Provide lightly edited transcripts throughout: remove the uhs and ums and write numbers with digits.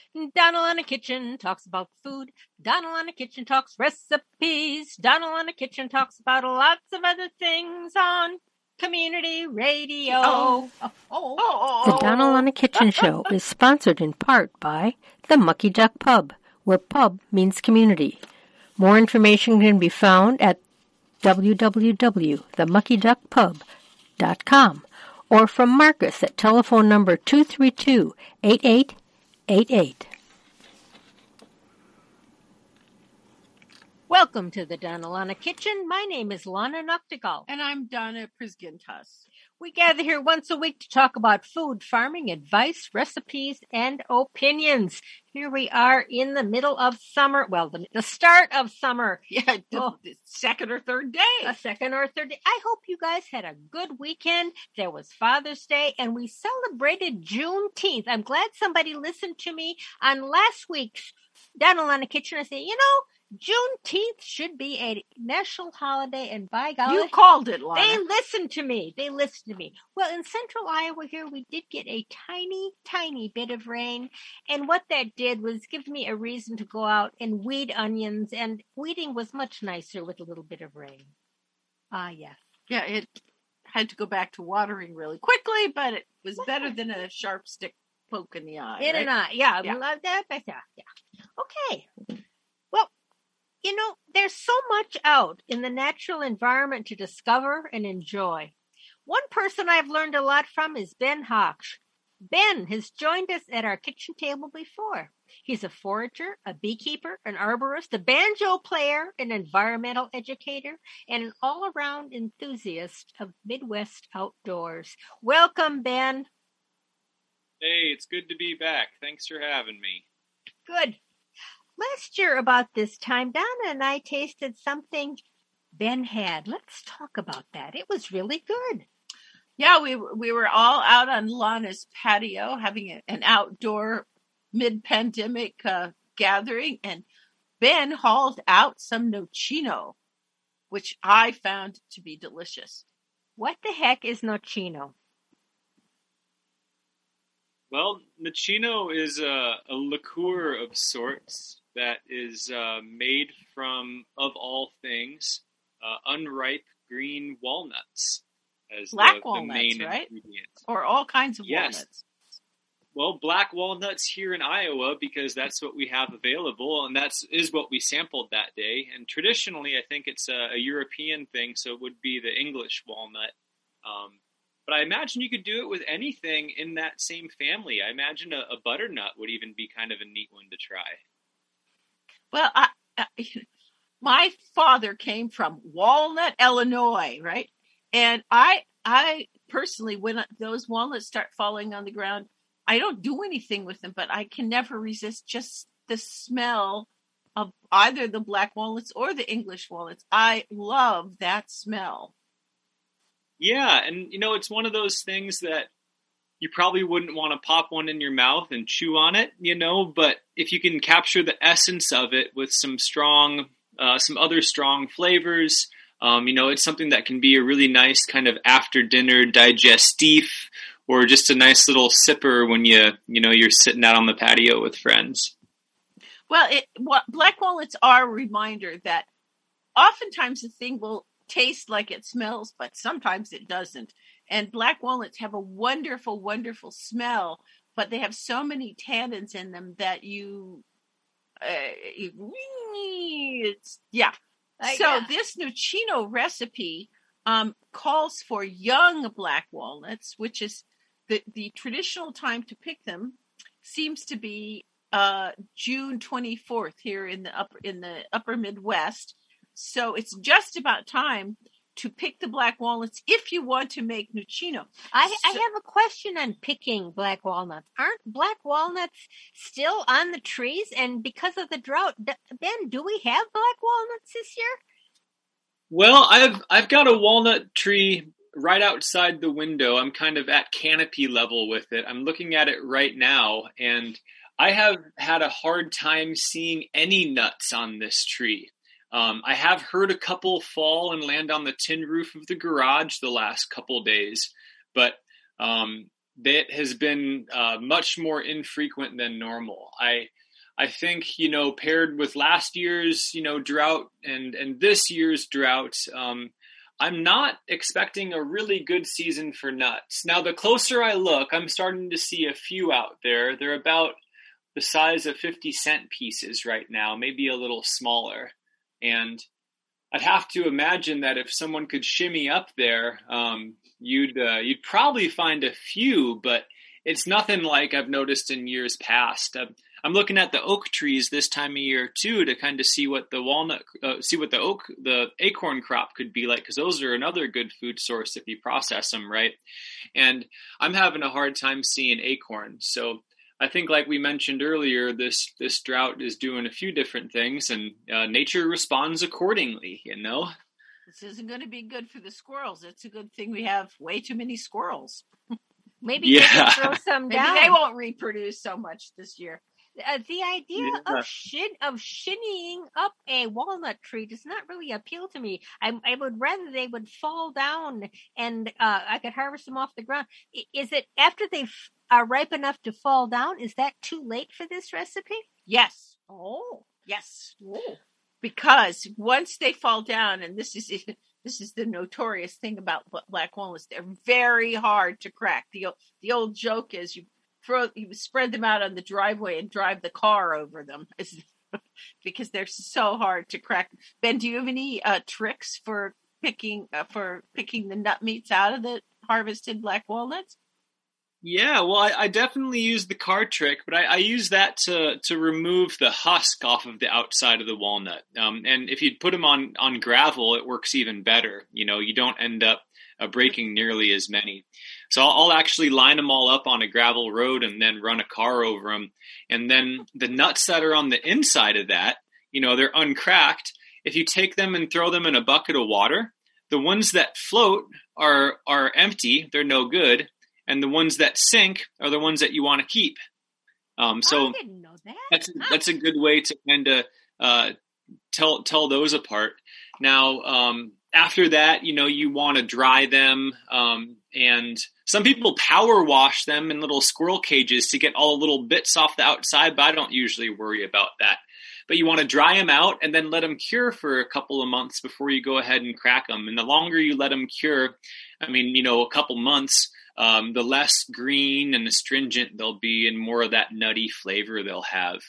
Donald on the Kitchen talks about food. Donald on the Kitchen talks recipes. Donald on the Kitchen talks about lots of other things on community radio. The Donald on the Kitchen show is sponsored in part by the Mucky Duck Pub, where pub means community. More information can be found at www.themuckyduckpub.com or from Marcus at telephone number 232-8888. Welcome to the Donna Lana Kitchen. My name is Lana Noctigal. And I'm Donna Prisgintas. We gather here once a week to talk about food, farming, advice, recipes, and opinions. Here we are in the middle of summer. Well, the start of summer. Yeah, the second or third day. A second or third day. I hope you guys had a good weekend. There was Father's Day, and we celebrated Juneteenth. I'm glad somebody listened to me on last week's Donna Lana Kitchen. I said, Juneteenth should be a national holiday, and by golly, you called it, Lana. They listened to me. Well, in central Iowa here, we did get a tiny, tiny bit of rain, and what that did was give me a reason to go out and weed onions, and weeding was much nicer with a little bit of rain. Yes. Yeah, it had to go back to watering really quickly, but it was better than a sharp stick poke in the eye. In an eye, yeah. We love that, but yeah. Okay. Well, there's so much out in the natural environment to discover and enjoy. One person I've learned a lot from is Ben Hoch. Ben has joined us at our kitchen table before. He's a forager, a beekeeper, an arborist, a banjo player, an environmental educator, and an all-around enthusiast of Midwest outdoors. Welcome, Ben. Hey, it's good to be back. Thanks for having me. Good. Last year about this time, Donna and I tasted something Ben had. Let's talk about that. It was really good. Yeah, we were all out on Lana's patio having an outdoor mid-pandemic gathering, and Ben hauled out some nocino, which I found to be delicious. What the heck is nocino? Well, nocino is a liqueur of sorts that is made from, of all things, unripe green walnuts as black the walnuts, main right? ingredient. Or all kinds of walnuts. Well, black walnuts here in Iowa because that's what we have available, and that is what we sampled that day. And traditionally, I think it's a European thing, so it would be the English walnut. But I imagine you could do it with anything in that same family. I imagine a butternut would even be kind of a neat one to try. Well, my father came from Walnut, Illinois, right? And I personally, when those walnuts start falling on the ground, I don't do anything with them, but I can never resist just the smell of either the black walnuts or the English walnuts. I love that smell. Yeah, and it's one of those things that you probably wouldn't want to pop one in your mouth and chew on it, but if you can capture the essence of it with some other strong flavors, it's something that can be a really nice kind of after dinner digestif, or just a nice little sipper when you're sitting out on the patio with friends. Well, black walnuts are a reminder that oftentimes the thing will taste like it smells, but sometimes it doesn't. And black walnuts have a wonderful, wonderful smell, but they have so many tannins in them that this nocino recipe calls for young black walnuts, which is the traditional time to pick them seems to be June 24th here in the upper Midwest. So it's just about time to pick the black walnuts if you want to make nocino. I have a question on picking black walnuts. Aren't black walnuts still on the trees? And because of the drought, Ben, do we have black walnuts this year? Well, I've got a walnut tree right outside the window. I'm kind of at canopy level with it. I'm looking at it right now, and I have had a hard time seeing any nuts on this tree. I have heard a couple fall and land on the tin roof of the garage the last couple days, but that has been much more infrequent than normal. I think, paired with last year's, drought and this year's drought, I'm not expecting a really good season for nuts. Now, the closer I look, I'm starting to see a few out there. They're about the size of 50-cent pieces right now, maybe a little smaller. And I'd have to imagine that if someone could shimmy up there, you'd probably find a few, but it's nothing like I've noticed in years past. I'm looking at the oak trees this time of year too to kind of see what the acorn crop could be like, because those are another good food source if you process them right. And I'm having a hard time seeing acorns. So I think, like we mentioned earlier, this drought is doing a few different things, and nature responds accordingly. This isn't going to be good for the squirrels. It's a good thing we have way too many squirrels. Maybe they can throw some Maybe down. they won't reproduce so much this year. The idea of shinnying up a walnut tree does not really appeal to me. I would rather they would fall down and I could harvest them off the ground. Is it after they are ripe enough to fall down? Is that too late for this recipe? Yes. Oh, Yes. Oh. Because once they fall down, and this is the notorious thing about black walnuts, they're very hard to crack. The old joke is you spread them out on the driveway and drive the car over them, because they're so hard to crack. Ben, do you have any tricks for picking the nut meats out of the harvested black walnuts? Yeah, well, I definitely use the car trick, but I use that to remove the husk off of the outside of the walnut. And if you put them on gravel, it works even better. You don't end up breaking nearly as many. So I'll actually line them all up on a gravel road and then run a car over them. And then the nuts that are on the inside of that, they're uncracked. If you take them and throw them in a bucket of water, the ones that float are empty. They're no good. And the ones that sink are the ones that you want to keep. So I didn't know that. That's a good way to kind of tell those apart. Now, after that, you want to dry them. And some people power wash them in little squirrel cages to get all the little bits off the outside, but I don't usually worry about that. But you want to dry them out and then let them cure for a couple of months before you go ahead and crack them. And the longer you let them cure, a couple months, the less green and astringent they'll be and more of that nutty flavor they'll have.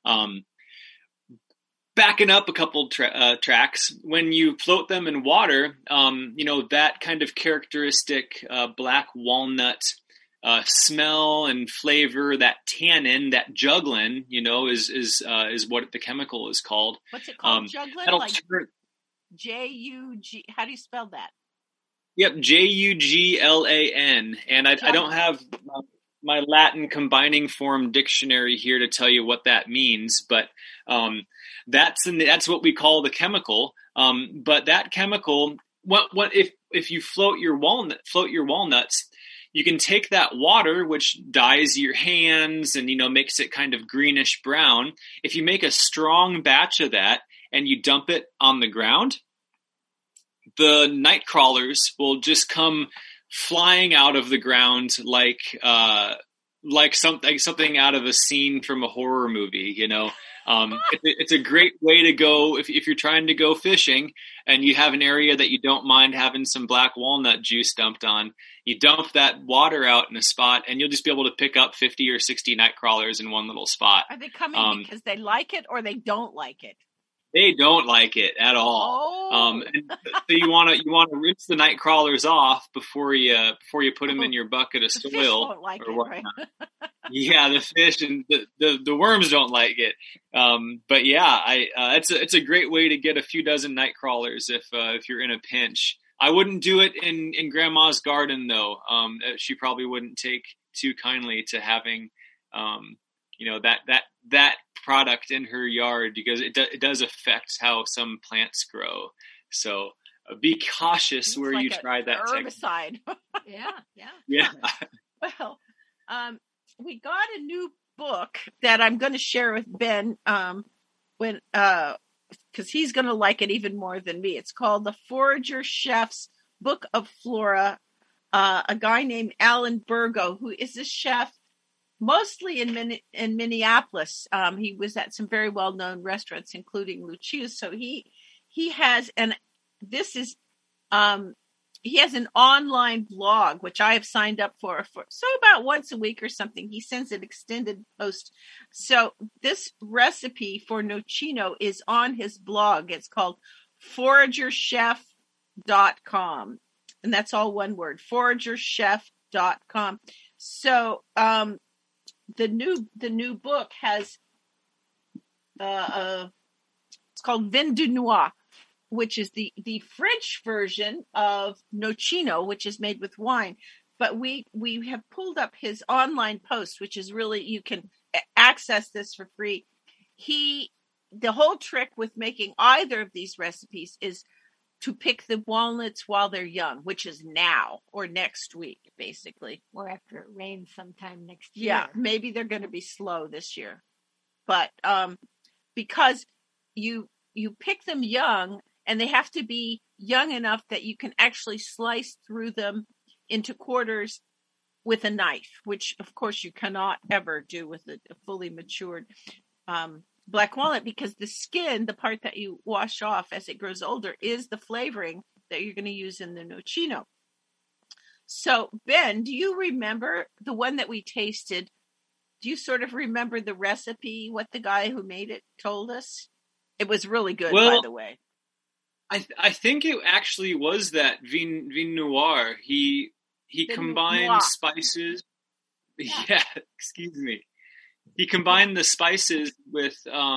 Backing up a couple tracks, when you float them in water, that kind of characteristic black walnut smell and flavor, that tannin, that juglin, is what the chemical is called. What's it called? Juglin? Like J-U-G. How do you spell that? Yep, Juglan. And I don't have my Latin combining form dictionary here to tell you what that means, but that's what we call the chemical. But that chemical, if you float your walnuts, you can take that water, which dyes your hands and makes it kind of greenish brown. If you make a strong batch of that and you dump it on the ground, the night crawlers will just come flying out of the ground like something out of a scene from a horror movie. It's a great way to go if you're trying to go fishing and you have an area that you don't mind having some black walnut juice dumped on. You dump that water out in a spot and you'll just be able to pick up 50 or 60 night crawlers in one little spot. Are they coming because they like it or they don't like it? They don't like it at all. Oh. So you want to rinse the night crawlers off before you put them in your bucket of soil. The fish won't like it, right? Yeah, the fish and the worms don't like it. But yeah, it's a great way to get a few dozen night crawlers if you're in a pinch. I wouldn't do it in Grandma's garden though. She probably wouldn't take too kindly to having that product in her yard, because it does affect how some plants grow. So be cautious where you try that herbicide. Yeah. Well, we got a new book that I'm going to share with Ben because he's going to like it even more than me. It's called The Forager Chef's Book of Flora a guy named Alan Burgo, who is a chef mostly in Minneapolis. He was at some very well-known restaurants, including Lucia's. So he has, and this is, he has an online blog, which I have signed up for so about once a week or something. He sends an extended post. So this recipe for nocino is on his blog. It's called foragerchef.com. And that's all one word, foragerchef.com. So, the new book has, it's called Vin du Noir, which is the French version of nocino, which is made with wine. But we have pulled up his online post, which is really, you can access this for free. The whole trick with making either of these recipes is to pick the walnuts while they're young, which is now or next week, basically. Or after it rains sometime next year. Yeah, maybe they're going to be slow this year. But because you pick them young, and they have to be young enough that you can actually slice through them into quarters with a knife, which, of course, you cannot ever do with a fully matured black walnut, because the skin, the part that you wash off as it grows older, is the flavoring that you're going to use in the nocino. So, Ben, do you remember the one that we tasted? Do you sort of remember the recipe, what the guy who made it told us? It was really good, by the way. I think it actually was that Vin Noir. He combined spices. Yeah, excuse me. He combined the spices with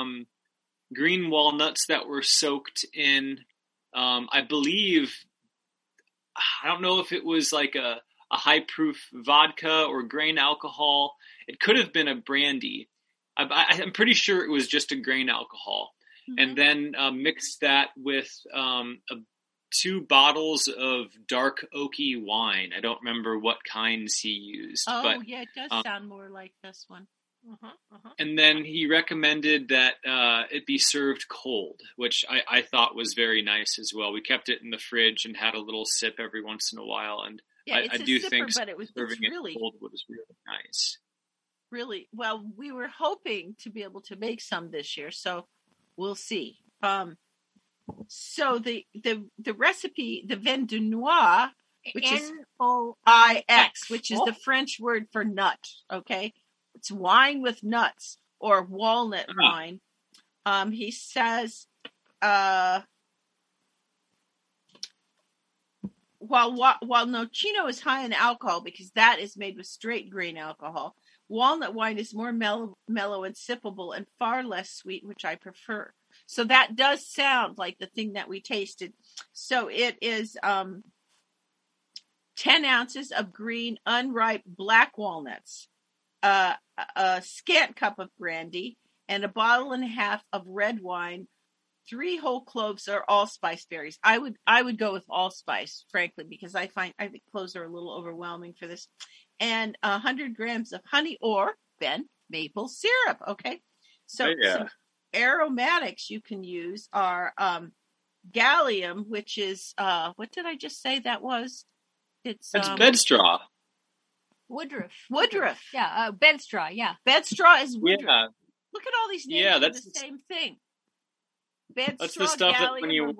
green walnuts that were soaked in, I believe, I don't know if it was like a high-proof vodka or grain alcohol. It could have been a brandy. I'm pretty sure it was just a grain alcohol. Mm-hmm. And then mixed that with 2 bottles of dark oaky wine. I don't remember what kinds he used. Oh, but, yeah, it does sound more like this one. And then he recommended that it be served cold, which I thought was very nice as well. We kept it in the fridge and had a little sip every once in a while. And yeah, I do sipper, think serving it cold was really nice. Really, well, we were hoping to be able to make some this year, so we'll see. So the recipe, the Vin du Noir, which is N-O-I-X, which is the French word for nut, okay? It's wine with nuts, or walnut wine. He says, while nocino is high in alcohol, because that is made with straight grain alcohol, walnut wine is more mellow and sippable and far less sweet, which I prefer. So that does sound like the thing that we tasted. So it is 10 ounces of green, unripe black walnuts, a scant cup of brandy, and a bottle and a half of red wine, 3 whole cloves or allspice berries. I would go with allspice, frankly, because I think cloves are a little overwhelming for this. And 100 grams of honey or, Ben, maple syrup. Okay. So some aromatics you can use are gallium, which is, what did I just say that was? It's bedstraw. Woodruff. Yeah, bedstraw, yeah. Bedstraw is woodruff. Yeah. Look at all these names for the same thing. Bedstraw, that's the stuff that when you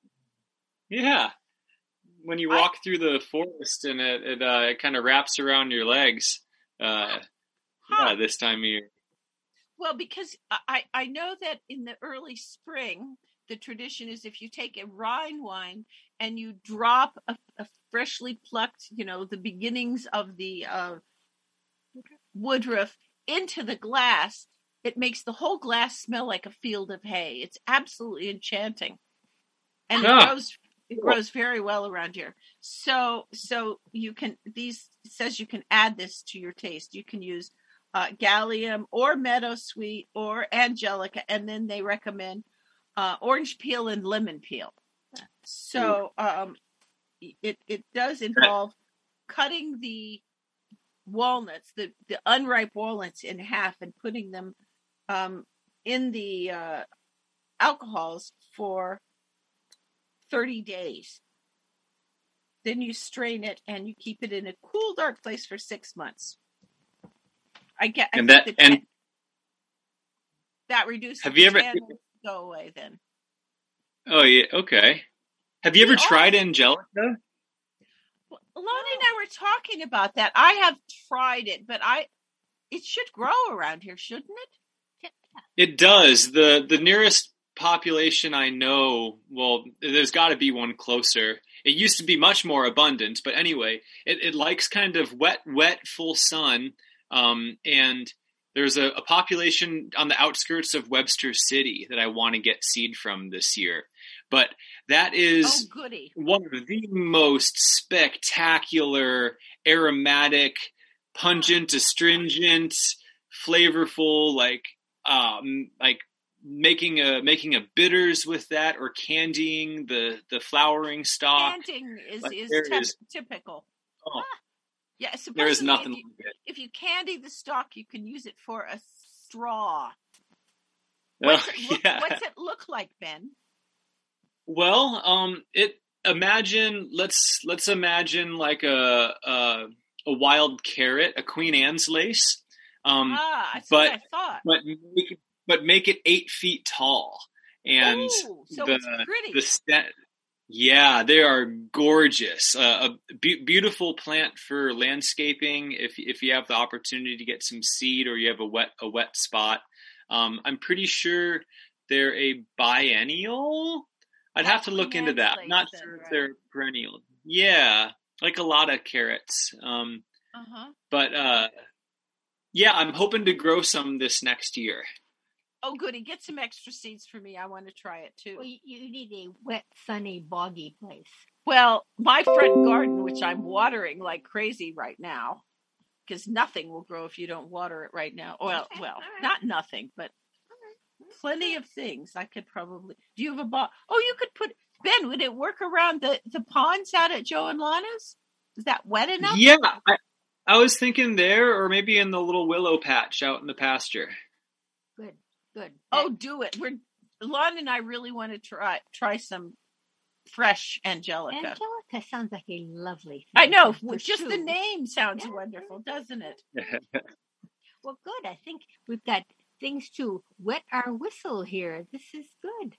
walk through the forest and it kind of wraps around your legs. This time of year. Well, because I know that in the early spring, the tradition is if you take a Rhine wine and you drop a freshly plucked, the beginnings of the woodruff into the glass, it makes the whole glass smell like a field of hay. It's absolutely enchanting. And it grows very well around here. So you can, it says you can add this to your taste. You can use gallium or meadowsweet or angelica, and then they recommend orange peel and lemon peel. So it does involve cutting the walnuts, the unripe walnuts, in half and putting them in the alcohols for 30 days. then you strain it and you keep it in a cool, dark place for 6 months. That reduces have you ever go away then. Oh yeah, okay. Have you ever tried Angelica? Well, Lonnie and I were talking about that. I have tried it, but it should grow around here, shouldn't it? It does. The nearest population I know, well, there's got to be one closer. It used to be much more abundant, but anyway, it likes kind of wet, full sun. And there's a population on the outskirts of Webster City that I want to get seed from this year. But that is one of the most spectacular, aromatic, pungent, astringent, flavorful, like making a bitters with that, or candying the flowering stalk. Candying is typical. Oh. Yeah, there is nothing like it. If you candy the stalk, you can use it for a straw. What's it look like, Ben? Well, let's imagine like a wild carrot, a Queen Anne's lace. That's what I thought. But make it 8 feet tall, and so it's pretty. Yeah, they are gorgeous. A beautiful plant for landscaping. If you have the opportunity to get some seed, or you have a wet spot, I'm pretty sure they're a biennial. I'd have to look into that. I'm not sure if they're perennial. Yeah, like a lot of carrots. But yeah, I'm hoping to grow some this next year. Oh, goody. Get some extra seeds for me. I want to try it, too. Well, you need a wet, sunny, boggy place. Well, my front garden, which I'm watering like crazy right now, because nothing will grow if you don't water it right now. Well, not nothing, but plenty of things. I could probably... Do you have a bog? Oh, you could put... Ben, would it work around the ponds out at Joe and Lana's? Is that wet enough? Yeah, I was thinking there, or maybe in the little willow patch out in the pasture. Good. Oh, do it. Lon and I really want to try some fresh Angelica. Angelica sounds like a lovely thing. I know. Just the name sounds wonderful, doesn't it? Well, good. I think we've got things to wet our whistle here. This is good.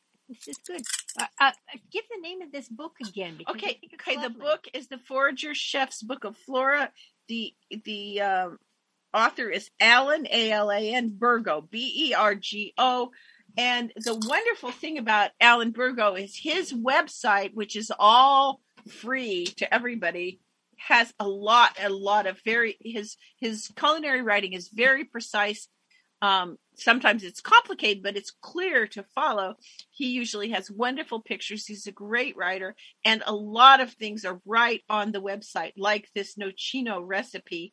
Give the name of this book again. Okay. The book is The Forager Chef's Book of Flora. The author is Alan, Alan Burgo, Bergo. And the wonderful thing about Alan Burgo is his website, which is all free to everybody, has a lot of his culinary writing is very precise. Sometimes it's complicated, but it's clear to follow. He usually has wonderful pictures. He's a great writer, and a lot of things are right on the website, like this nocino recipe.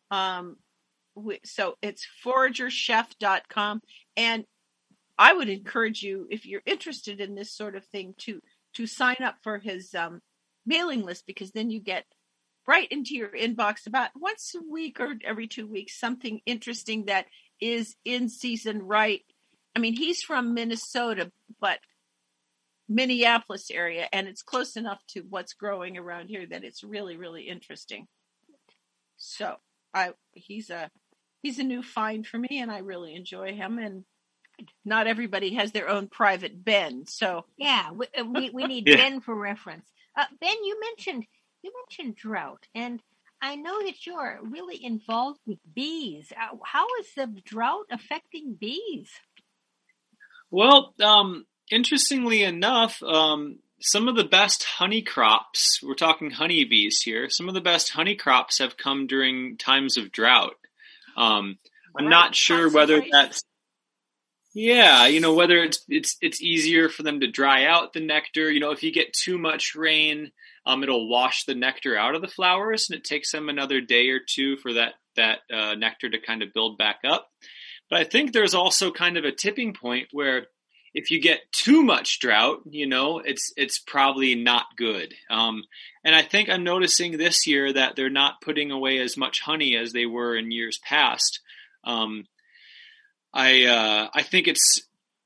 So it's foragerchef.com. And I would encourage you, if you're interested in this sort of thing, to sign up for his mailing list, because then you get right into your inbox about once a week or every 2 weeks, something interesting that is in season, right? I mean, he's from Minnesota, but Minneapolis area, and it's close enough to what's growing around here that it's really, really interesting. So he's a new find for me, and I really enjoy him. And not everybody has their own private Ben, so yeah, we need Ben for reference. Ben, you mentioned drought, and I know that you're really involved with bees. How is the drought affecting bees? Well, interestingly enough, some of the best honey crops, we're talking honeybees here, some of the best honey crops have come during times of drought. I'm not sure whether that's, whether it's easier for them to dry out the nectar. If you get too much rain, it'll wash the nectar out of the flowers, and it takes them another day or two for that nectar to kind of build back up. But I think there's also kind of a tipping point where if you get too much drought, it's probably not good. And I think I'm noticing this year that they're not putting away as much honey as they were in years past. I think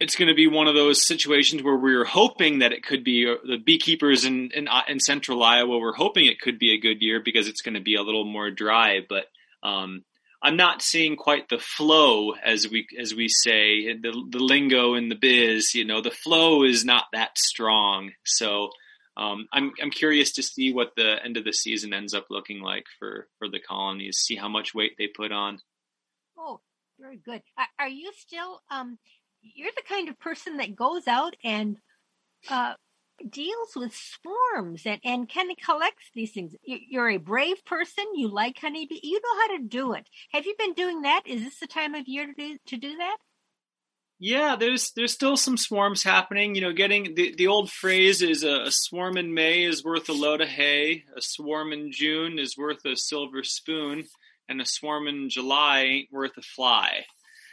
it's going to be one of those situations where we're hoping that it could be the beekeepers in central Iowa. We're hoping it could be a good year because it's going to be a little more dry, but I'm not seeing quite the flow as we say the lingo in the biz. The flow is not that strong. So I'm curious to see what the end of the season ends up looking like for the colonies. See how much weight they put on. Oh, very good. Are you still you're the kind of person that goes out and deals with swarms and kind of collects these things. You're a brave person. You like honeybee. You know how to do it. Have you been doing that? Is this the time of year to do that? Yeah, there's still some swarms happening. Getting the old phrase is a swarm in May is worth a load of hay. A swarm in June is worth a silver spoon, and a swarm in July ain't worth a fly.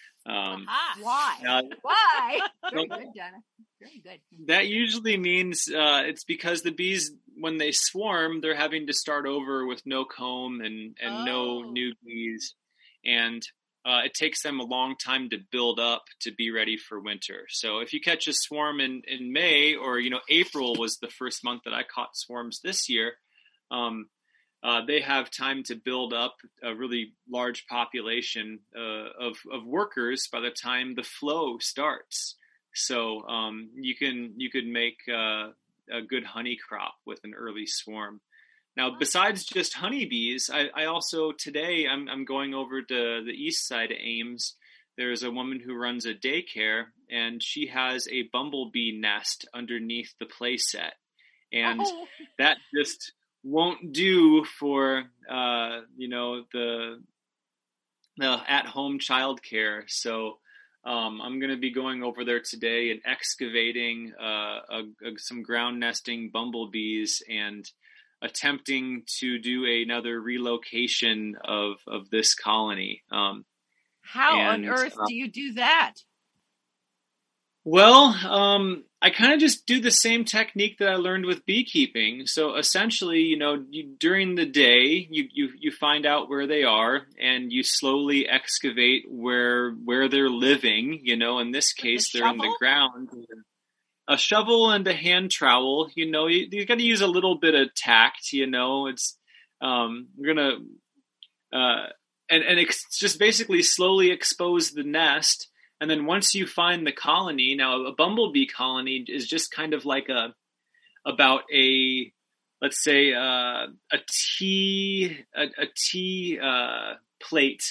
Why? Why? Very good, Donna. Very good. That usually means it's because the bees, when they swarm, they're having to start over with no comb and no new bees. And it takes them a long time to build up to be ready for winter. So if you catch a swarm in May, or, April was the first month that I caught swarms this year, they have time to build up a really large population of workers by the time the flow starts. So you could make a good honey crop with an early swarm. Now, besides just honeybees, I also today I'm going over to the east side of Ames. There's a woman who runs a daycare, and she has a bumblebee nest underneath the play set, and that just won't do for the at-home childcare. So I'm going to be going over there today and excavating some ground nesting bumblebees and attempting to do another relocation of this colony. How on earth do you do that? Well, I kind of just do the same technique that I learned with beekeeping. So essentially, during the day, you find out where they are, and you slowly excavate where they're living. In this case, they're in the ground. A shovel and a hand trowel. You got to use a little bit of tact. It's we're gonna and just basically slowly expose the nest. And then once you find the colony, now a bumblebee colony is just kind of like about a tea plate.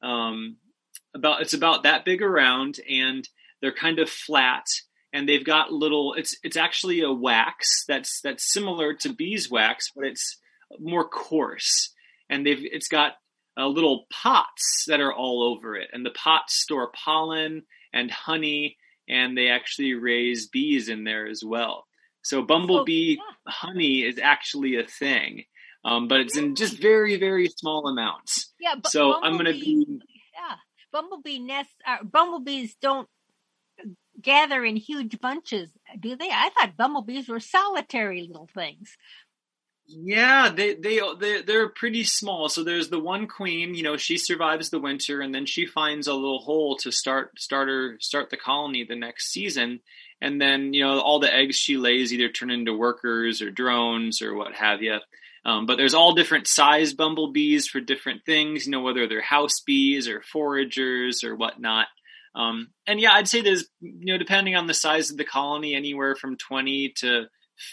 It's about that big around, and they're kind of flat, and they've got little. It's actually a wax that's similar to beeswax, but it's more coarse, and it's got little pots that are all over it, and the pots store pollen and honey, and they actually raise bees in there as well. So bumblebee honey is actually a thing, but it's in just very, very small amounts. Yeah, but so I'm going to be. Yeah, bumblebee nests. Bumblebees don't gather in huge bunches, do they? I thought bumblebees were solitary little things. Yeah, they're pretty small. So there's the one queen, she survives the winter, and then she finds a little hole to start the colony the next season. And then, all the eggs she lays either turn into workers or drones or what have you. But there's all different size bumblebees for different things, whether they're house bees or foragers or whatnot. And yeah, I'd say there's, depending on the size of the colony, anywhere from 20 to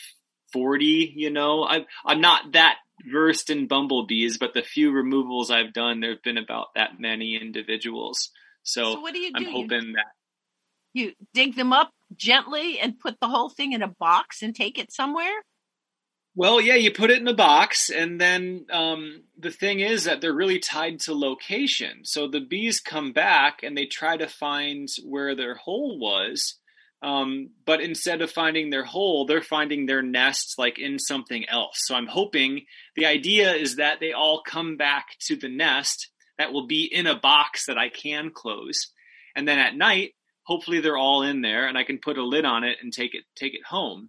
40, I'm not that versed in bumblebees, but the few removals I've done, there have been about that many individuals. So what do you do? I'm hoping that you dig them up gently and put the whole thing in a box and take it somewhere? Well, yeah, you put it in a box, and then the thing is that they're really tied to location. So the bees come back and they try to find where their hole was. But instead of finding their hole, they're finding their nests like in something else. So I'm hoping the idea is that they all come back to the nest that will be in a box that I can close. And then at night, hopefully they're all in there and I can put a lid on it and take it home.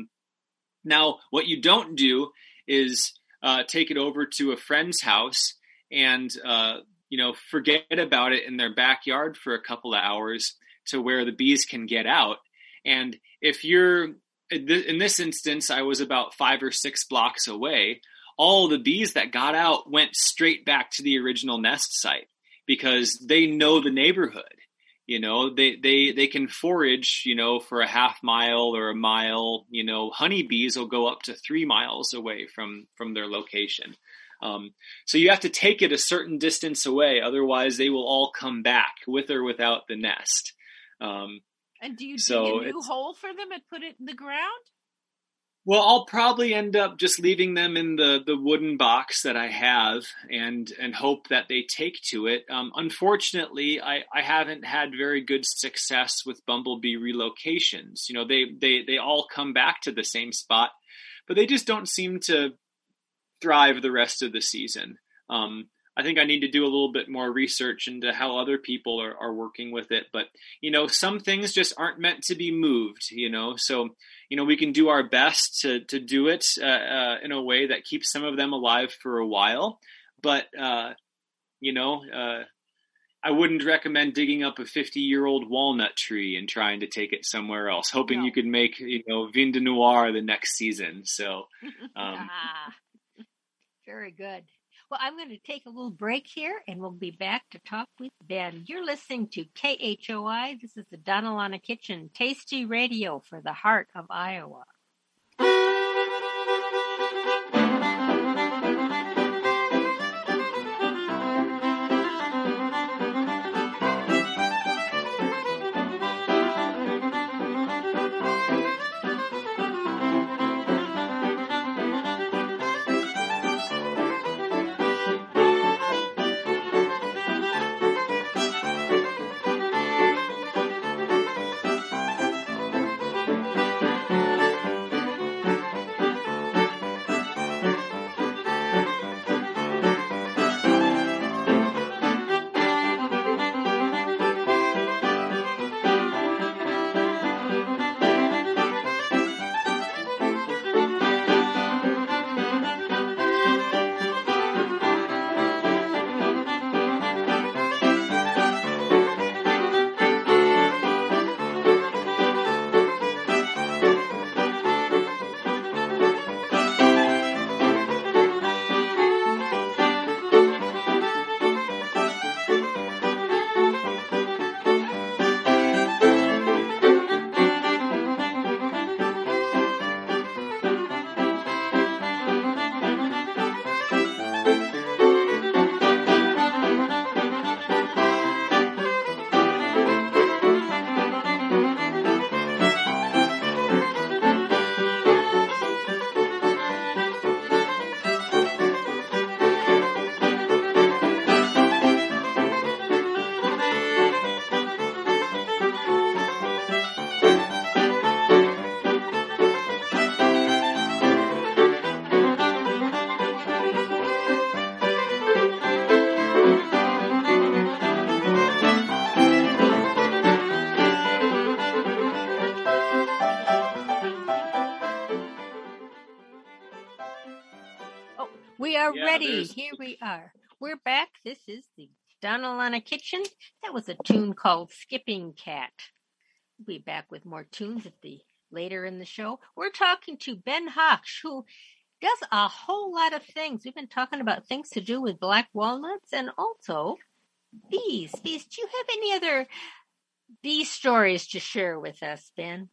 Now, what you don't do is take it over to a friend's house and, forget about it in their backyard for a couple of hours. to where the bees can get out. And if you're, in this instance, I was about 5 or 6 blocks away. All the bees that got out went straight back to the original nest site because they know the neighborhood. They can forage, for a half mile or a mile. Honeybees will go up to 3 miles away from their location. So you have to take it a certain distance away. Otherwise, they will all come back with or without the nest. And do you dig a new hole for them and put it in the ground? Well, I'll probably end up just leaving them in the wooden box that I have and hope that they take to it. Unfortunately, I haven't had very good success with bumblebee relocations. They all come back to the same spot, but they just don't seem to thrive the rest of the season. I think I need to do a little bit more research into how other people are working with it. But, some things just aren't meant to be moved, so, we can do our best to do it in a way that keeps some of them alive for a while. But, I wouldn't recommend digging up a 50-year-old walnut tree and trying to take it somewhere else, hoping you could make, vin de noir the next season. So, very good. Well, I'm going to take a little break here, and we'll be back to talk with Ben. You're listening to KHOI. This is the Donalana Kitchen, tasty radio for the heart of Iowa. We are ready. Here we are. We're back. This is the Donalana Kitchen. That was a tune called Skipping Cat. We'll be back with more tunes later in the show. We're talking to Ben Hochsch, who does a whole lot of things. We've been talking about things to do with black walnuts and also bees. Do you have any other bee stories to share with us, Ben?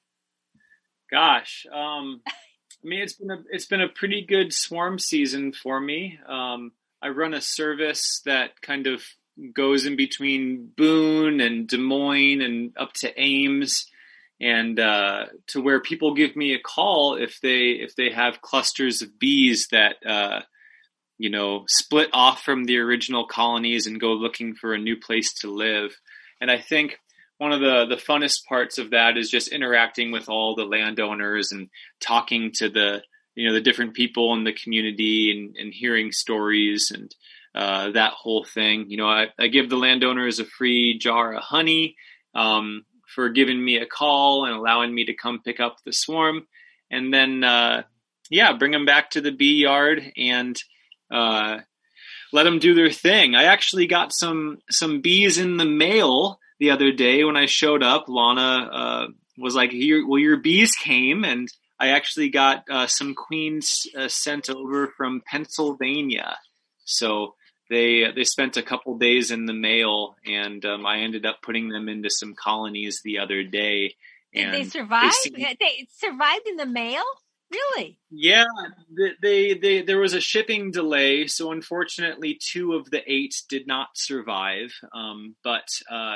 Gosh, it's been a pretty good swarm season for me. I run a service that kind of goes in between Boone and Des Moines and up to Ames, and to where people give me a call if they have clusters of bees that split off from the original colonies and go looking for a new place to live. And I think one of the funnest parts of that is just interacting with all the landowners and talking to the different people in the community and hearing stories and that whole thing. I give the landowners a free jar of honey for giving me a call and allowing me to come pick up the swarm, and then bring them back to the bee yard and let them do their thing. I actually got some bees in the mail the other day when I showed up, Lana was like, your bees came, and I actually got some queens sent over from Pennsylvania. So they spent a couple days in the mail, and I ended up putting them into some colonies the other day. Did they survive? They survived in the mail? Really? Yeah, there was a shipping delay, so unfortunately 2 of the 8 did not survive. But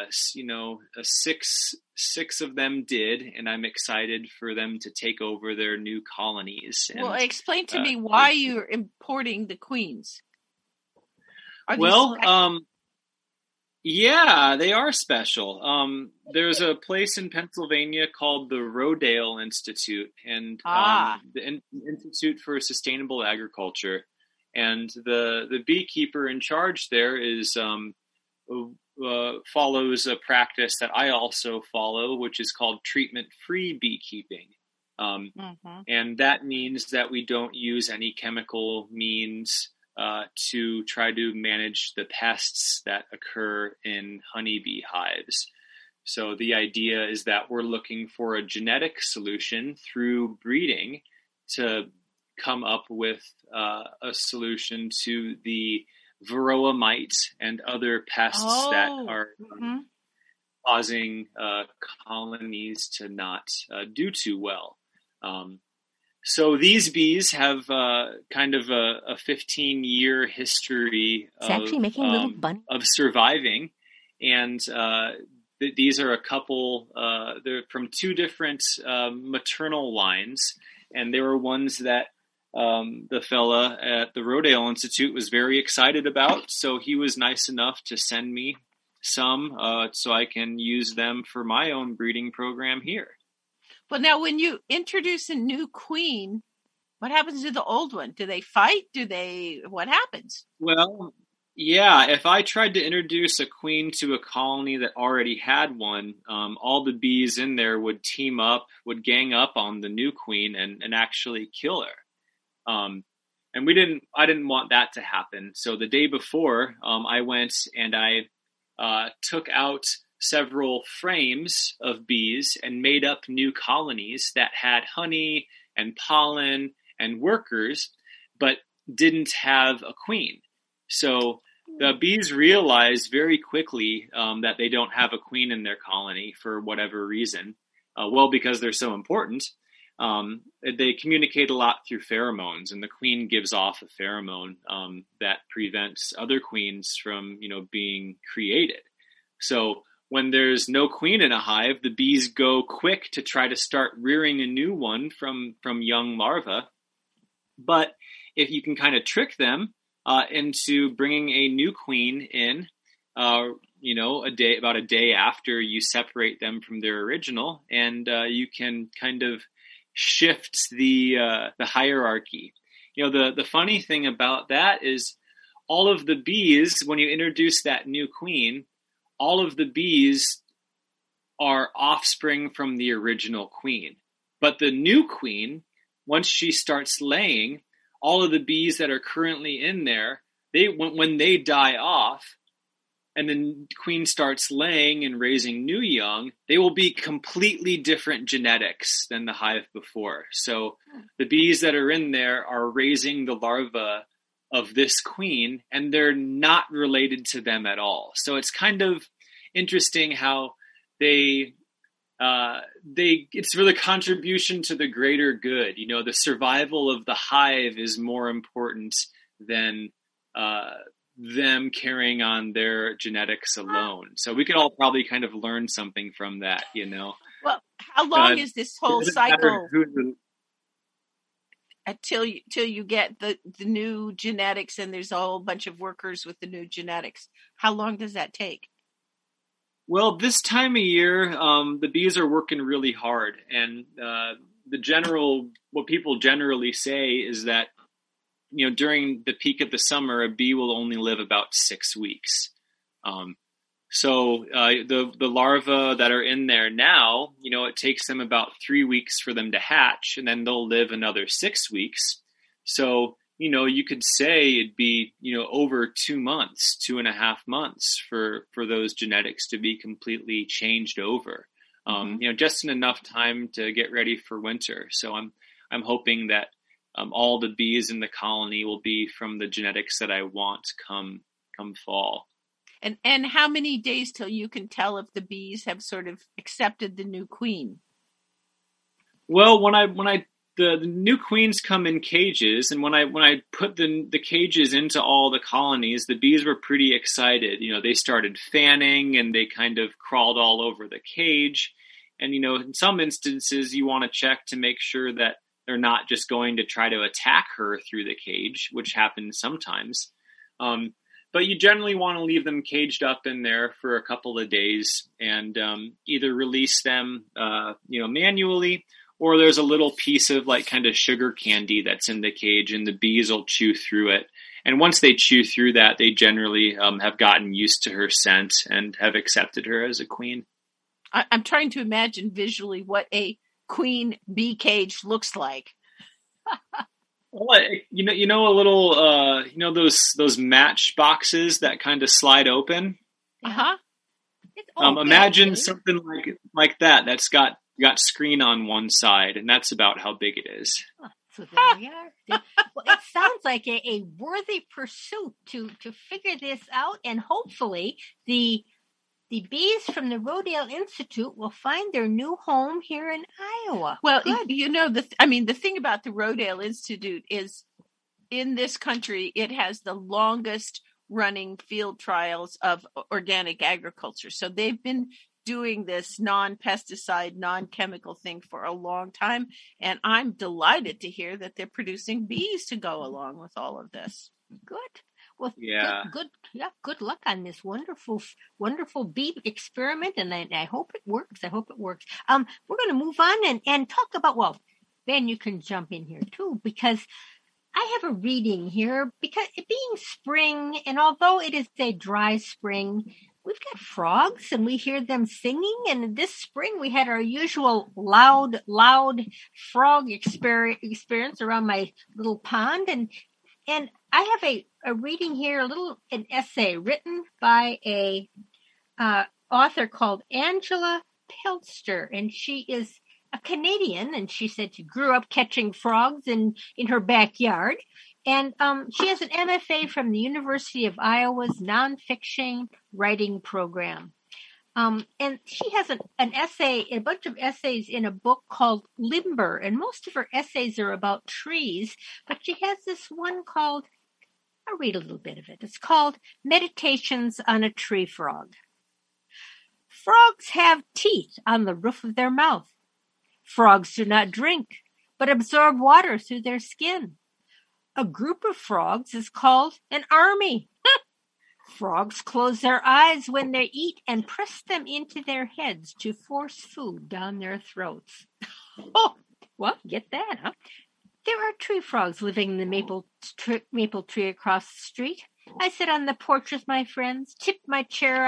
6 of them did, and I'm excited for them to take over their new colonies. And, well, explain to me why you're importing the queens. Yeah, they are special. There's a place in Pennsylvania called the Rodale Institute, and the Institute for Sustainable Agriculture. And the beekeeper in charge there is follows a practice that I also follow, which is called treatment-free beekeeping. And that means that we don't use any chemical means to try to manage the pests that occur in honeybee hives. So the idea is that we're looking for a genetic solution through breeding to come up with a solution to the varroa mite and other pests that are causing colonies to not do too well. So these bees have kind of a 15-year history of surviving, and these are a couple. They're from 2 different maternal lines, and they were ones that the fella at the Rodale Institute was very excited about. So he was nice enough to send me some so I can use them for my own breeding program here. Well, now, when you introduce a new queen, what happens to the old one? Do they fight? What happens? Well, yeah, if I tried to introduce a queen to a colony that already had one, all the bees in there would gang up on the new queen and actually kill her. And I didn't want that to happen. So the day before, I went and I took out several frames of bees and made up new colonies that had honey and pollen and workers, but didn't have a queen. So the bees realize very quickly that they don't have a queen in their colony for whatever reason. Because they're so important. They communicate a lot through pheromones, and the queen gives off a pheromone that prevents other queens from, being created. So when there's no queen in a hive, the bees go quick to try to start rearing a new one from young larvae. But if you can kind of trick them into bringing a new queen in, about a day after you separate them from their original, and you can kind of shift the hierarchy. The funny thing about that is all of the bees, when you introduce that new queen, all of the bees are offspring from the original queen. But the new queen, once she starts laying, all of the bees that are currently in there, when they die off, and the queen starts laying and raising new young, they will be completely different genetics than the hive before. So the bees that are in there are raising the larvae of this queen, and they're not related to them at all. So it's kind of interesting how it's really a contribution to the greater good. The survival of the hive is more important than them carrying on their genetics alone. So we could all probably kind of learn something from that, Well, how long is this whole cycle? Until you get the new genetics, and there's a whole bunch of workers with the new genetics. How long does that take? Well, this time of year, the bees are working really hard, and what people generally say is that, during the peak of the summer, a bee will only live about 6 weeks. So the larvae that are in there now, it takes them about 3 weeks for them to hatch, and then they'll live another 6 weeks. So you could say it'd be, over 2 months, 2.5 months for those genetics to be completely changed over. Just in enough time to get ready for winter. So I'm hoping that all the bees in the colony will be from the genetics that I want come fall. And how many days till you can tell if the bees have sort of accepted the new queen? Well, the new queens come in cages, and when I put the cages into all the colonies, the bees were pretty excited. They started fanning and they kind of crawled all over the cage. And in some instances, you want to check to make sure that they're not just going to try to attack her through the cage, which happens sometimes. But you generally want to leave them caged up in there for a couple of days and either release them, manually, or there's a little piece of like kind of sugar candy that's in the cage and the bees will chew through it. And once they chew through that, they generally have gotten used to her scent and have accepted her as a queen. I'm trying to imagine visually what a queen bee cage looks like. Well, a little, those match boxes that kind of slide open. Uh-huh. Imagine something like that. That's got screen on one side, and that's about how big it is. Oh, so there we are. Well, it sounds like a worthy pursuit to figure this out, and hopefully the bees from the Rodale Institute will find their new home here in Iowa. Well, the thing about the Rodale Institute is in this country, it has the longest running field trials of organic agriculture. So they've been doing this non-pesticide, non-chemical thing for a long time. And I'm delighted to hear that they're producing bees to go along with all of this. Good. Well, yeah. Good luck on this wonderful bee experiment, and I hope it works. We're going to move on and talk about, well, Ben, you can jump in here too, because I have a reading here, because it being spring, and although it is a dry spring, we've got frogs and we hear them singing. And this spring we had our usual loud frog experience around my little pond. And I have a reading here, an essay written by a author called Angela Pelster, and she is a Canadian, and she said she grew up catching frogs in her backyard. And she has an MFA from the University of Iowa's nonfiction writing program. And she has a bunch of essays in a book called Limber, and most of her essays are about trees, but she has this one called, I'll read a little bit of it. It's called Meditations on a Tree Frog. Frogs have teeth on the roof of their mouth. Frogs do not drink, but absorb water through their skin. A group of frogs is called an army. Frogs close their eyes when they eat and press them into their heads to force food down their throats. Oh, well, get that, huh? There are tree frogs living in the maple tree across the street. I sit on the porch with my friends, tip my chair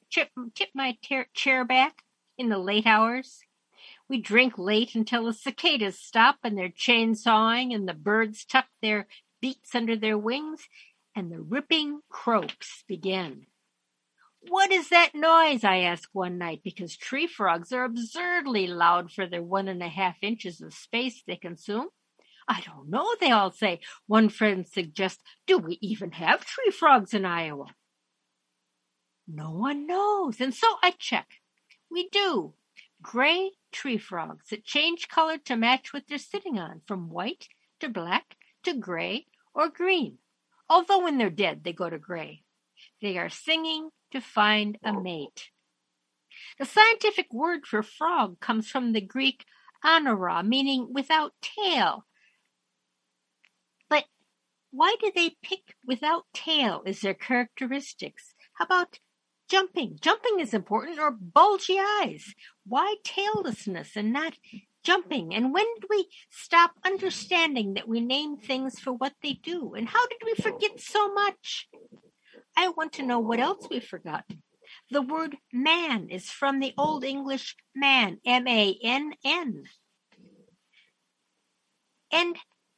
back in the late hours. We drink late until the cicadas stop and their chainsawing, and the birds tuck their beaks under their wings, and the ripping croaks begin. What is that noise? I ask one night, because tree frogs are absurdly loud for their 1.5 inches of space they consume. I don't know, they all say. One friend suggests, do we even have tree frogs in Iowa? No one knows, and so I check. We do. Gray tree frogs that change color to match what they're sitting on, from white to black to gray or green. Although when they're dead, they go to gray. They are singing to find a mate. The scientific word for frog comes from the Greek anora, meaning without tail. But why do they pick without tail as their characteristics? How about jumping? Jumping is important, or bulgy eyes. Why taillessness and not jumping? And when did we stop understanding that we name things for what they do? And how did we forget so much? I want to know what else we've forgotten. The word man is from the Old English man, M-A-N-N. And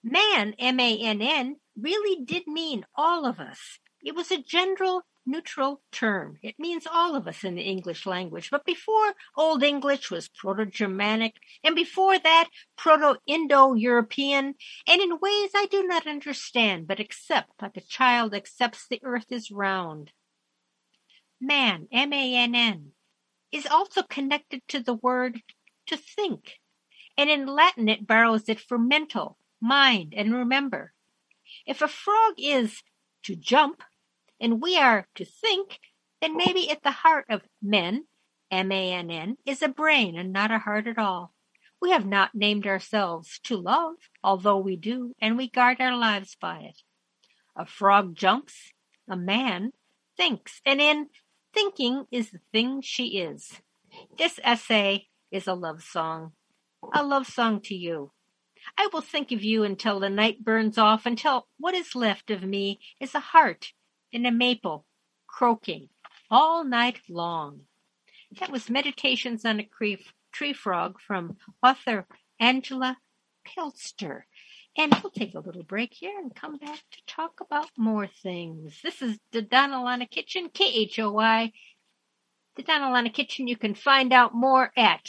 Man, M-A-N-N, really did mean all of us. It was a general, neutral term. It means all of us in the English language. But before Old English was Proto-Germanic, and before that, Proto-Indo-European, and in ways I do not understand, but accept like a child accepts the earth is round. Man, M-A-N-N, is also connected to the word to think, and in Latin it borrows it for mental, mind, and remember. If a frog is to jump, and we are to think, then maybe at the heart of men, M-A-N-N, is a brain and not a heart at all. We have not named ourselves to love, although we do, and we guard our lives by it. A frog jumps, a man thinks, and in thinking is the thing she is. This essay is a love song to you. I will think of you until the night burns off, until what is left of me is a heart and a maple croaking all night long. That was Meditations on a Tree Frog from author Angela Pilster. And we'll take a little break here and come back to talk about more things. This is the Donna Lana Kitchen, KHOI. The Donna Lana Kitchen, you can find out more at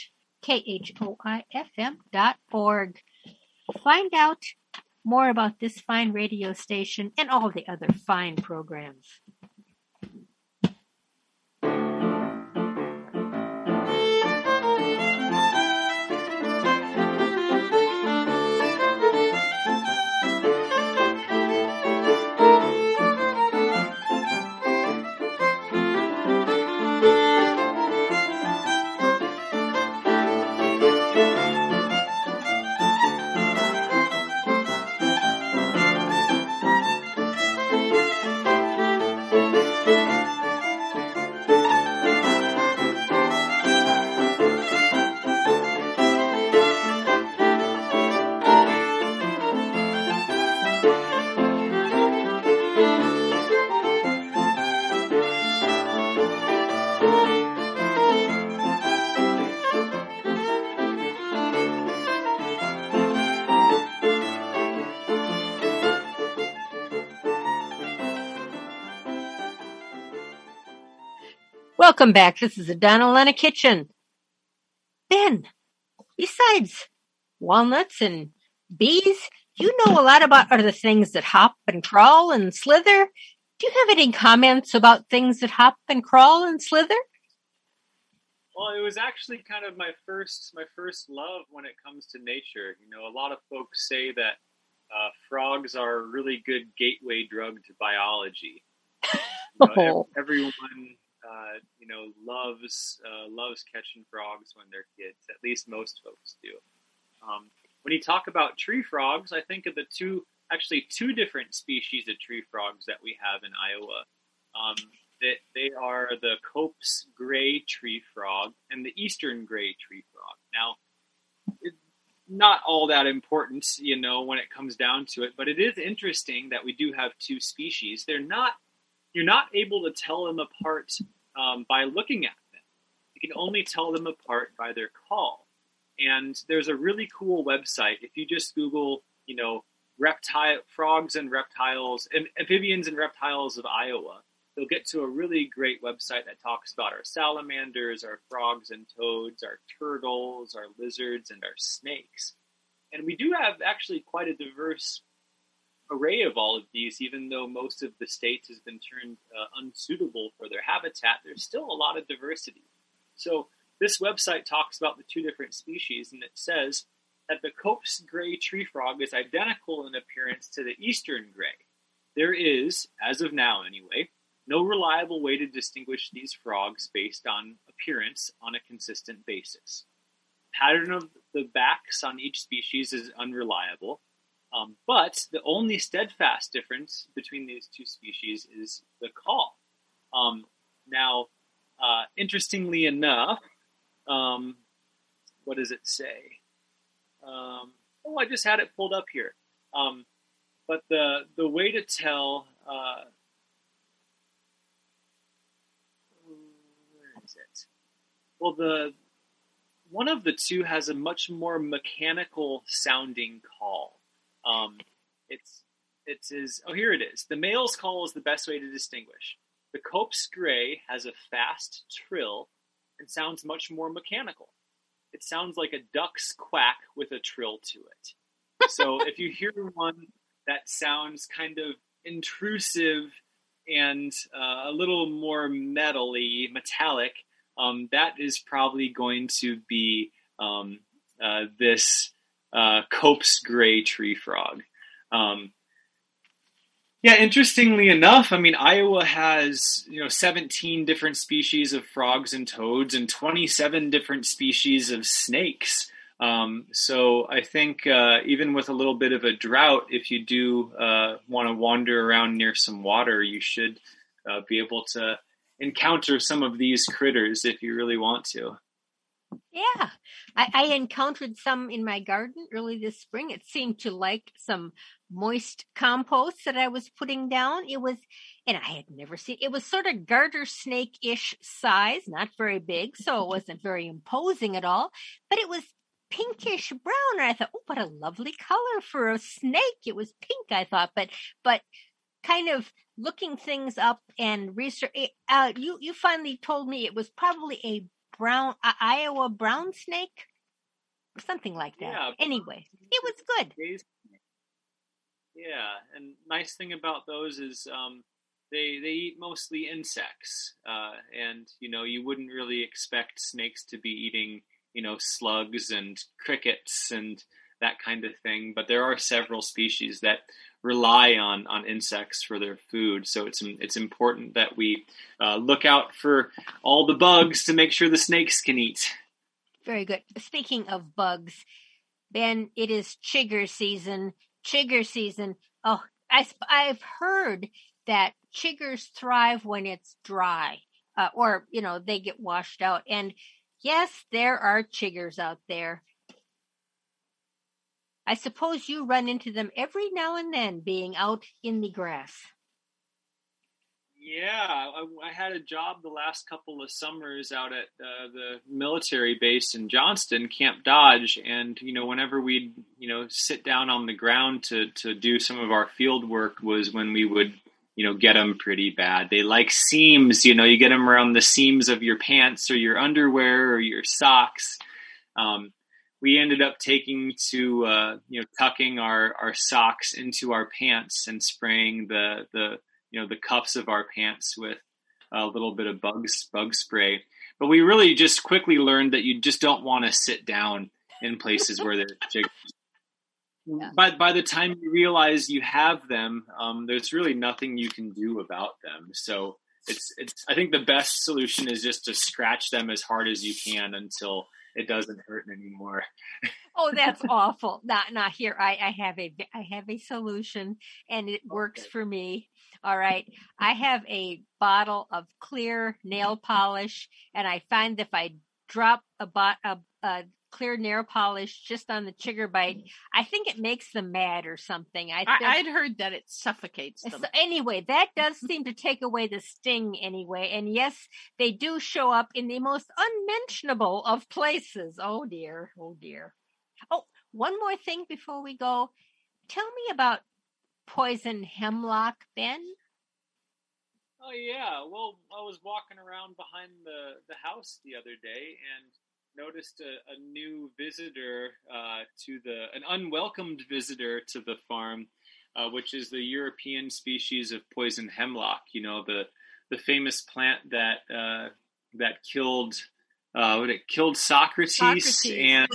KHOIFM.org. Find out more about this fine radio station and all the other fine programs. Welcome back. This is the Donna Lana Kitchen. Ben, besides walnuts and bees, you know a lot about other things that hop and crawl and slither. Do you have any comments about things that hop and crawl and slither? Well, it was actually kind of my first love when it comes to nature. You know, a lot of folks say that frogs are a really good gateway drug to biology. You know, everyone loves catching frogs when they're kids. At least most folks do. When you talk about tree frogs, I think of the two different species of tree frogs that we have in Iowa. They are the Cope's gray tree frog and the eastern gray tree frog. Now, it's not all that important, you know, when it comes down to it, but it is interesting that we do have two species. You're not able to tell them apart by looking at them. You can only tell them apart by their call. And there's a really cool website. If you just Google, you know, frogs and reptiles, amphibians and reptiles of Iowa, you'll get to a really great website that talks about our salamanders, our frogs and toads, our turtles, our lizards, and our snakes. And we do have actually quite a diverse array of all of these. Even though most of the state has been turned unsuitable for their habitat, there's still a lot of diversity. So this website talks about the two different species, and it says that the Cope's gray tree frog is identical in appearance to the eastern gray. There is, as of now anyway, no reliable way to distinguish these frogs based on appearance on a consistent basis. Pattern of the backs on each species is unreliable, but the only steadfast difference between these two species is the call. Now, interestingly enough, what does it say? I just had it pulled up here. But the way to tell, where is it? Well, one of the two has a much more mechanical sounding call. Here it is. The male's call is the best way to distinguish. The Cope's gray has a fast trill and sounds much more mechanical. It sounds like a duck's quack with a trill to it. So if you hear one that sounds kind of intrusive and a little more metallic, that is probably going to be this Cope's gray tree frog. Interestingly enough, I mean, Iowa has 17 different species of frogs and toads and 27 different species of snakes. So I think even with a little bit of a drought, if you do want to wander around near some water, you should be able to encounter some of these critters if you really want to. Yeah, I encountered some in my garden early this spring. It seemed to like some moist compost that I was putting down. And I had never seen, it was sort of garter snake-ish size, not very big, so it wasn't very imposing at all, but it was pinkish brown. And I thought, oh, what a lovely color for a snake. It was pink, I thought, but kind of looking things up and research, you finally told me it was probably a Iowa brown snake, something like that. Yeah, anyway, it was good. Yeah, and nice thing about those is they eat mostly insects, and you wouldn't really expect snakes to be eating slugs and crickets and that kind of thing. But there are several species that rely on insects for their food, so it's important that we look out for all the bugs to make sure the snakes can eat. Very good. Speaking of bugs, Ben, it is chigger season. Oh, I've heard that chiggers thrive when it's dry, or they get washed out. And yes, there are chiggers out there. I suppose you run into them every now and then being out in the grass. Yeah, I had a job the last couple of summers out at the military base in Johnston, Camp Dodge, and whenever we'd sit down on the ground to do some of our field work was when we would get them pretty bad. They like seams, you get them around the seams of your pants or your underwear or your socks. We ended up taking to tucking our socks into our pants and spraying the cuffs of our pants with a little bit of bug spray. But we really just quickly learned that you just don't want to sit down in places where there's chiggers. Yeah. By the time you realize you have them, there's really nothing you can do about them. So it's I think the best solution is just to scratch them as hard as you can until it doesn't hurt anymore. Oh, that's awful. Not here. I have a solution, and it works for me. All right. I have a bottle of clear nail polish, and I find if I drop a clear nail polish just on the chigger bite, I think it makes them mad or something. I'd heard that it suffocates them. So anyway, that does seem to take away the sting anyway. And yes, they do show up in the most unmentionable of places. Oh dear. Oh, one more thing before we go. Tell me about poison hemlock, Ben. Oh yeah, well, I was walking around behind the house the other day and noticed a new visitor an unwelcomed visitor to the farm, which is the European species of poison hemlock. The famous plant that killed Socrates. And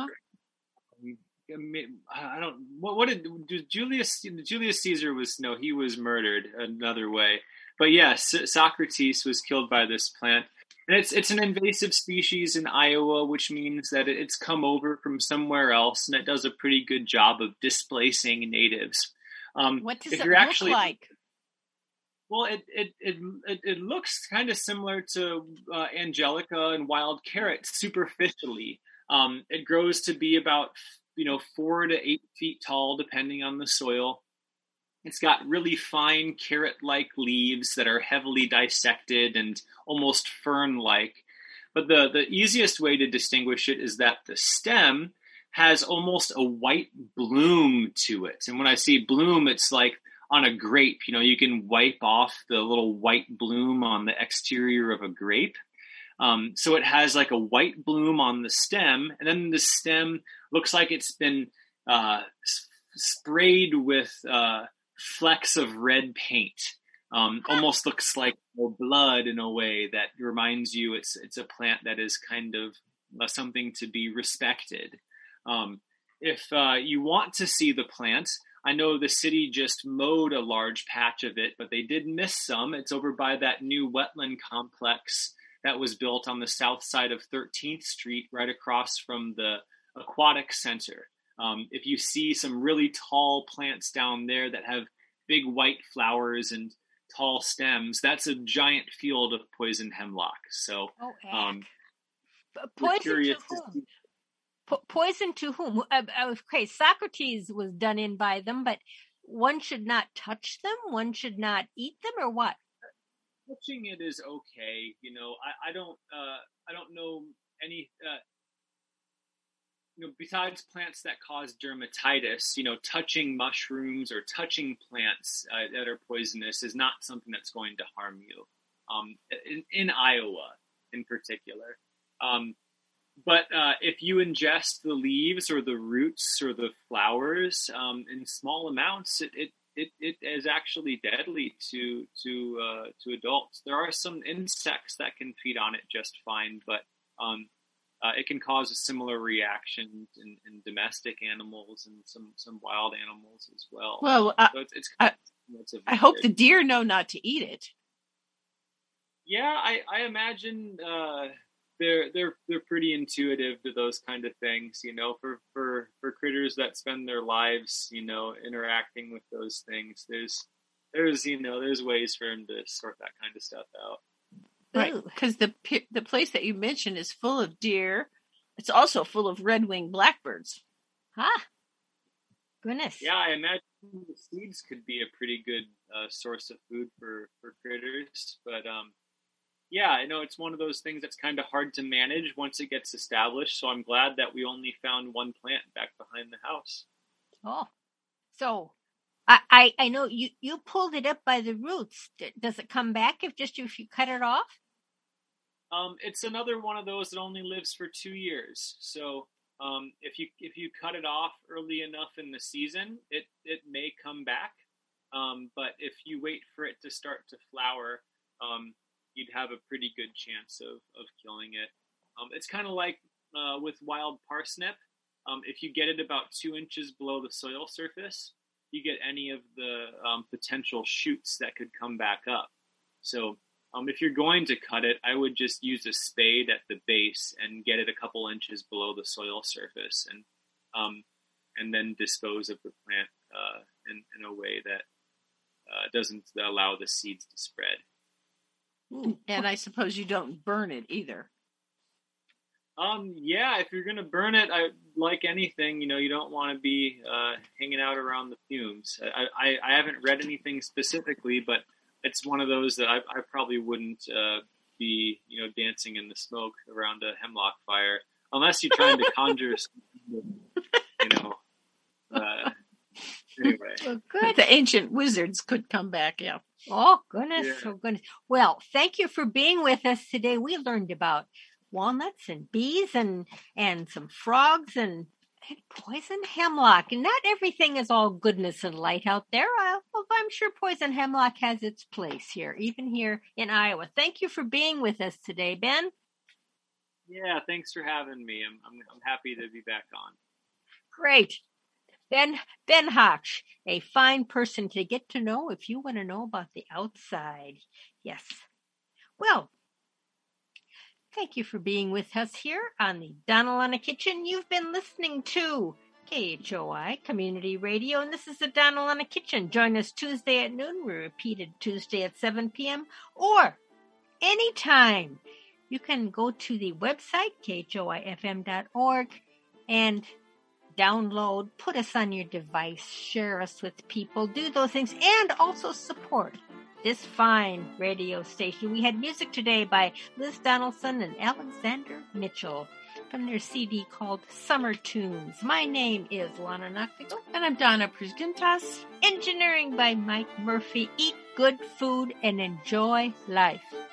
I don't. What did Julius Caesar was? No, he was murdered another way. But yes, Socrates was killed by this plant, and it's an invasive species in Iowa, which means that it's come over from somewhere else, and it does a pretty good job of displacing natives. What does it look like? Well, it looks kind of similar to Angelica and wild carrot superficially. It grows to be about 4 to 8 feet tall, depending on the soil. It's got really fine carrot-like leaves that are heavily dissected and almost fern-like. But the easiest way to distinguish it is that the stem has almost a white bloom to it. And when I say bloom, it's like on a grape. You can wipe off the little white bloom on the exterior of a grape. So it has like a white bloom on the stem, and then the stem looks like it's been sprayed with flecks of red paint. Almost looks like blood in a way that reminds you it's a plant that is kind of something to be respected. If you want to see the plant, I know the city just mowed a large patch of it, but they did miss some. It's over by that new wetland complex that was built on the south side of 13th Street, right across from the Aquatic Center. If you see some really tall plants down there that have big white flowers and tall stems, that's a giant field of poison hemlock. So, poison to whom? Poison to whom? Okay, Socrates was done in by them, but one should not touch them. One should not eat them, or what? Touching it is okay. I don't know any. Besides plants that cause dermatitis, touching mushrooms or touching plants that are poisonous is not something that's going to harm you. In Iowa, in particular. But if you ingest the leaves or the roots or the flowers in small amounts, it is actually deadly to adults. There are some insects that can feed on it just fine, but it can cause a similar reaction in domestic animals and some wild animals as well. Well, so I hope the deer know not to eat it. Yeah, I imagine they're pretty intuitive to those kind of things, for critters that spend their lives, interacting with those things. There's ways for them to sort that kind of stuff out. Right, because the place that you mentioned is full of deer. It's also full of red-winged blackbirds. Goodness. Yeah, I imagine the seeds could be a pretty good source of food for critters, but yeah, it's one of those things that's kind of hard to manage once it gets established. So I'm glad that we only found one plant back behind the house. Oh, so I know you pulled it up by the roots. Does it come back if you cut it off? It's another one of those that only lives for 2 years. So if you cut it off early enough in the season, it may come back. But if you wait for it to start to flower, you'd have a pretty good chance of killing it. It's kind of like with wild parsnip. If you get it about 2 inches below the soil surface, you get any of the potential shoots that could come back up. So if you're going to cut it, I would just use a spade at the base and get it a couple inches below the soil surface, and then dispose of the plant in a way that doesn't allow the seeds to spread. And I suppose you don't burn it either. Yeah, if you're going to burn it, like anything, you don't want to be hanging out around the fumes. I haven't read anything specifically, but it's one of those that I probably wouldn't be, dancing in the smoke around a hemlock fire, unless you're trying to conjure, anyway. Well, good. The ancient wizards could come back, yeah. Oh, goodness. Yeah. Oh, goodness. Well, thank you for being with us today. We learned about walnuts and bees and some frogs and poison hemlock. And not everything is all goodness and light out there. I'm sure poison hemlock has its place here, even here in Iowa. Thank you for being with us today, Ben. Yeah, thanks for having me. I'm happy to be back on. Great. Ben Hotch, a fine person to get to know if you want to know about the outside. Yes. Well, thank you for being with us here on the Donald on the Kitchen. You've been listening to KHOI Community Radio, and this is the Donald on the Kitchen. Join us Tuesday at noon. We're repeated Tuesday at 7 p.m. or anytime. You can go to the website, khoifm.org, and download, put us on your device, share us with people, do those things, and also support this fine radio station. We had music today by Liz Donaldson and Alexander Mitchell. from their CD called Summer Tunes. My name is Lana Noctigal. And I'm Donna Priskintas. Engineering by Mike Murphy. Eat good food and enjoy life.